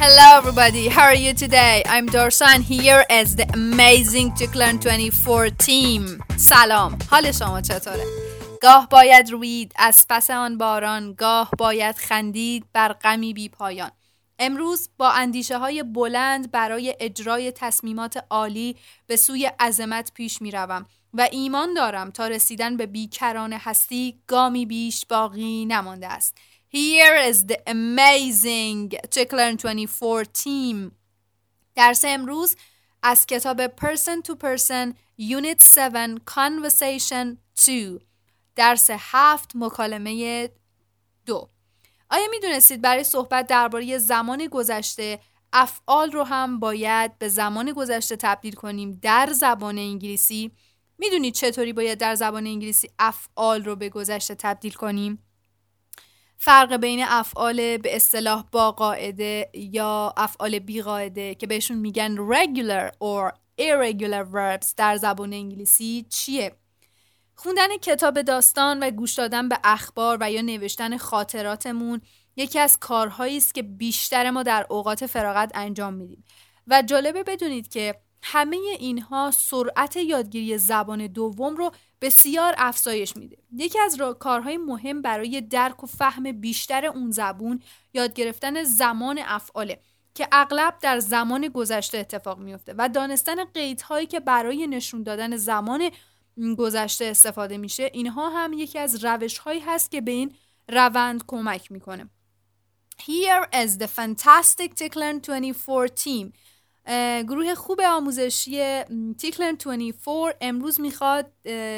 Hello everybody, how are you today? I'm Dorsan here as the amazing Ticklearn 24 team. سلام، حال شما چطوره؟ گاه باید روید از پس آن باران، گاه باید خندید بر غمی بی پایان. امروز با اندیشه های بلند برای اجرای تصمیمات عالی به سوی عظمت پیش می روم و ایمان دارم تا رسیدن به بیکران هستی گامی بیش باقی نمانده است. Here is the amazing Ticklearn 24 team. درس امروز از کتاب Person to Person Unit 7 Conversation 2 درس 7 مکالمه 2. آیا میدونستید برای صحبت درباره زمان گذشته افعال رو هم باید به زمان گذشته تبدیل کنیم در زبان انگلیسی؟ میدونید چطوری باید در زبان انگلیسی افعال رو به گذشته تبدیل کنیم؟ فرق بین افعال به اصطلاح با قاعده یا افعال بی قاعده که بهشون میگن regular or irregular verbs در زبان انگلیسی چیه؟ خوندن کتاب داستان و گوش دادن به اخبار و یا نوشتن خاطراتمون یکی از کارهایی است که بیشتر ما در اوقات فراغت انجام میدیم و جالبه بدونید که همه اینها سرعت یادگیری زبان دوم رو بسیار افزایش میده. یکی از کارهای مهم برای درک و فهم بیشتر اون زبون یاد گرفتن زمان افعاله که اغلب در زمان گذشته اتفاق میفته و دانستن قیدهایی که برای نشون دادن زمان گذشته استفاده میشه. اینها هم یکی از روش‌هایی هست که به این روند کمک میکنه. Here is the fantastic Ticklearn 24 team. گروه خوب آموزشی Ticklearn 24 امروز میخواد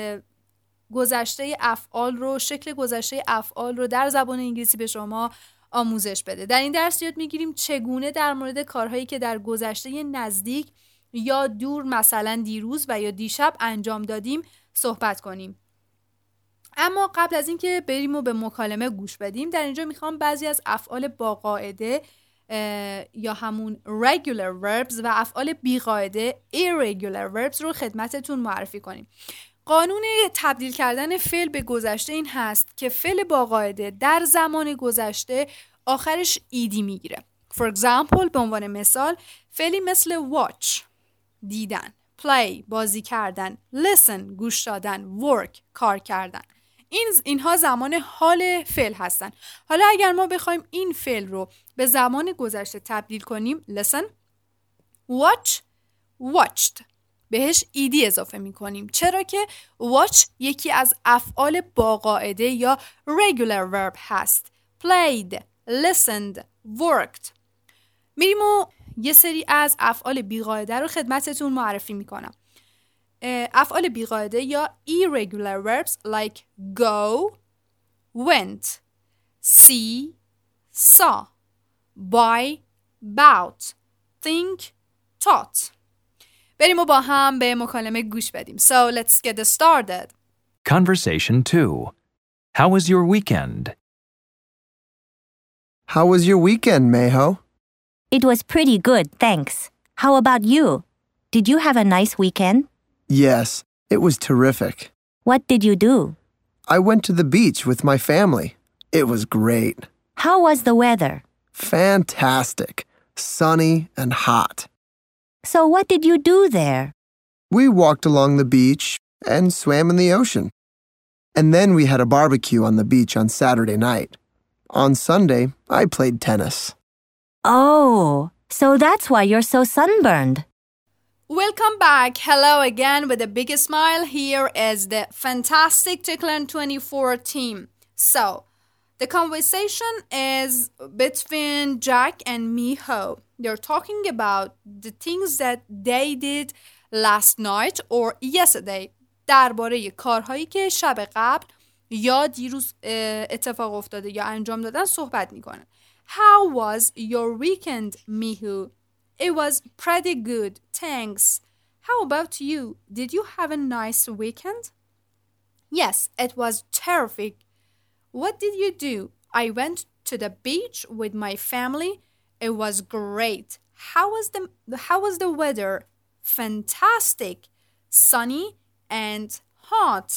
شکل گذشته افعال رو در زبان انگلیسی به شما آموزش بده. در این درس یاد میگیریم چگونه در مورد کارهایی که در گذشته نزدیک یا دور، مثلا دیروز و یا دیشب انجام دادیم صحبت کنیم. اما قبل از اینکه بریم و به مکالمه گوش بدیم، در اینجا میخوام بعضی از افعال با قاعده یا همون regular verbs و افعال بی قاعده irregular verbs رو خدمتتون معرفی کنیم. قانون تبدیل کردن فعل به گذشته این هست که فعل با قاعده در زمان گذشته آخرش ایدی میگیره. For example، به عنوان مثال، فعلی مثل watch دیدن، play بازی کردن، listen گوش دادن، work کار کردن. اینها زمان حال فعل هستن. حالا اگر ما بخوایم این فعل رو به زمان گذشته تبدیل کنیم، listen، watch، watched، بهش ایدی اضافه می کنیم. چرا که watch یکی از افعال با قاعده یا regular verb هست. played، listened، worked. میریم و یه سری از افعال بی قاعده رو خدمتتون معرفی میکنم. افعال بی قاعده یا irregular verbs like go، went، see، saw، buy، bought، think، taught. بریم و با هم به مکالمه گوش بدیم. So let's get started. Conversation 2. How was your weekend? How was your weekend, Mayho? It was pretty good, thanks. How about you? Did you have a nice weekend? Yes, it was terrific. What did you do? I went to the beach with my family. It was great. How was the weather? Fantastic. Sunny and hot. So what did you do there? We walked along the beach and swam in the ocean. And then we had a barbecue on the beach on Saturday night. On Sunday, I played tennis. Oh, so that's why you're so sunburned. Welcome back. Hello again with a big smile. Here is the fantastic Ticklearn 24 team. So, the conversation is between Jack and Miho. They're talking about the things that they did last night or yesterday. درباره کارهایی که شب قبل یا دیروز اتفاق افتاده یا انجام دادن صحبت میکنن. How was your weekend, Miho? It was pretty good, thanks. How about you? Did you have a nice weekend? Yes, it was terrific. What did you do? I went to the beach with my family. It was great. How was the weather? Fantastic. Sunny and hot.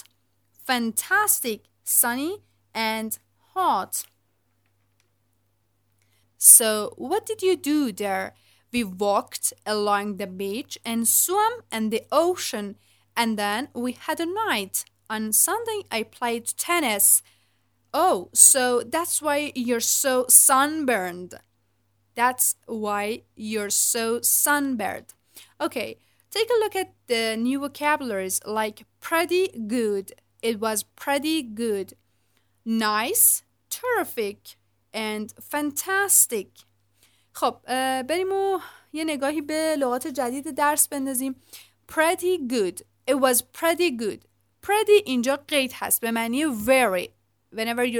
Fantastic. Sunny and hot. So, what did you do there? We walked along the beach and swam in the ocean. And then we had a night. On Sunday, I played tennis. Oh, so that's why you're so sunburned. That's why you're so sunburned. Okay, take a look at the new vocabularies like pretty good. It was pretty good. Nice, terrific, and fantastic. خب بریم و یه نگاهی به لغات جدید درس بندازیم. Pretty good. It was pretty good. Pretty اینجا قید هست به معنی very. Whenever you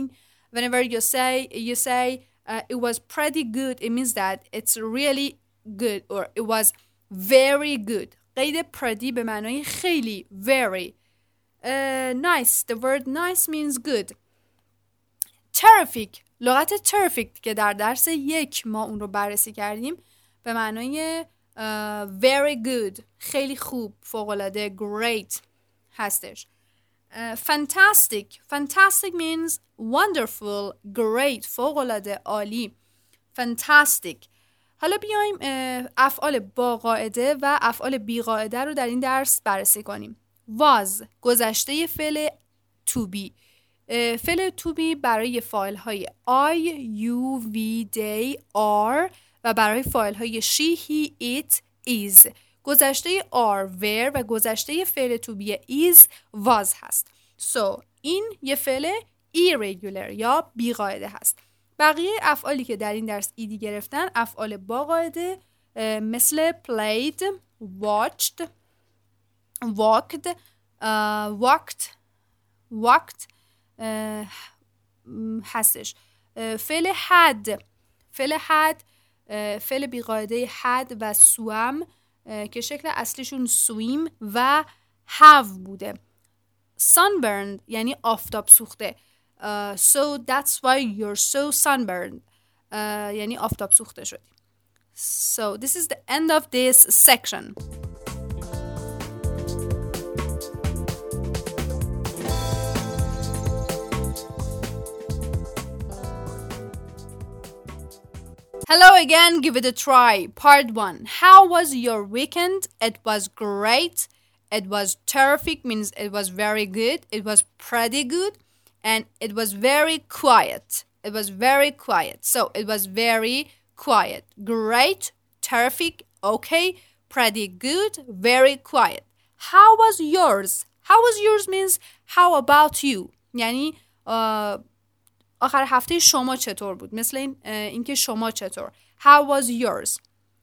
say it was pretty good, it means that it's really good or it was very good. قید pretty به معنای خیلی very. Nice. The word nice means good. Terrific. لغت terrific که در درس 1 ما اون رو بررسی کردیم به معنای very good. خیلی خوب. فوق‌العاده. Great هستش. Fantastic. Fantastic means wonderful, great, فوق‌العاده، عالی. Fantastic. حالا بیایم افعال با قاعده و افعال بی قاعده رو در این درس بررسی کنیم. Was گذشته فعل to be. فعل to be برای فاعل های I, you, we, they, are و برای فاعل های she, he, it, is. گذشته are, were و گذشته فعل to be is was هست. So این یه فعل irregular یا بی قاعده هست. بقیه افعالی که در این درس ایدی گرفتن افعال با قاعده مثل played, watched, walked, walked هستش. فعل had فعل بی قاعده had و swam که شکل اصلیشون swim و have بوده. Sunburned یعنی آفتاب سوخته. So that's why you're so sunburned. یعنی آفتاب سوخته شدی. So this is the end of this section. Hello again, give it a try. Part 1. How was your weekend? It was great. It was terrific, means it was very good. It was pretty good. And it was very quiet. It was very quiet. So it was very quiet. Great, terrific, okay, pretty good, very quiet. How was yours? How was yours means how about you? یعنی آخر هفته شما چطور بود؟ مثل اینکه شما چطور. How was yours?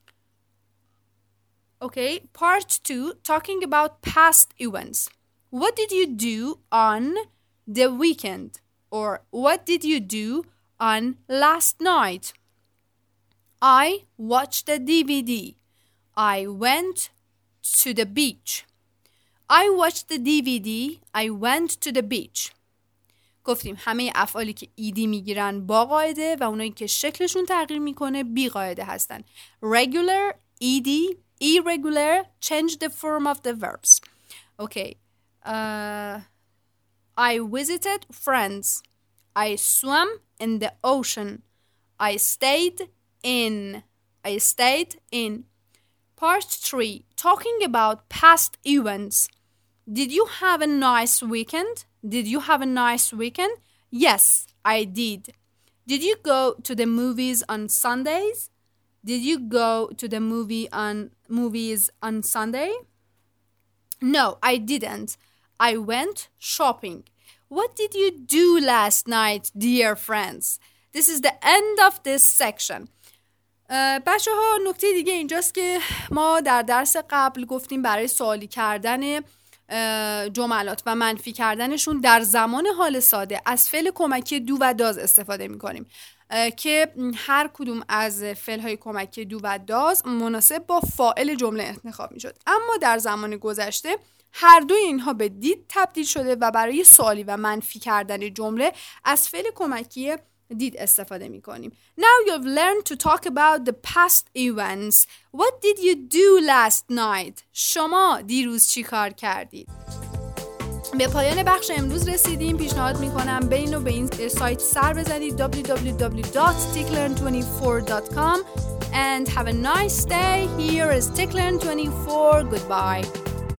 Okay, part 2, talking about past events. What did you do on the weekend? Or what did you do on last night? I watched a DVD. I went to the beach. I watched the DVD. I went to the beach. گفتیم همه افعالی که ایدی میگیرن با قاعده و اونایی که شکلشون تغییر میکنه بی قاعده هستن. Regular, ایدی, irregular, change the form of the verbs. Okay. I visited friends. I swam in the ocean. I stayed in. Part 3, talking about past events. Did you have a nice weekend? Yes, I did. Did you go to the movies on Sundays? Did you go to the movies on Sunday? No, I didn't. I went shopping. What did you do last night, dear friends? This is the end of this section. بچه ها نکته دیگه اینجاست که ما در درس قبل گفتیم برای سوالی کردن جملات و منفی کردنشون در زمان حال ساده از فعل کمکی دو و داز استفاده میکنیم که هر کدوم از فعل‌های کمکی دو و داز مناسب با فاعل جمله انتخاب میشد. اما در زمان گذشته هر دوی اینها به دید تبدیل شده و برای سوالی و منفی کردن جمله از فعل کمکی دید استفاده میکنیم. Now you've learned to talk about the past events. What did you do last night? شما دیروز چی کار کردید؟ به پایان بخش امروز رسیدیم. پیشنهاد میکنم برین و به این سایت سر بزنید www.ticklearn24.com and have a nice day. Here is Ticklearn24. Goodbye.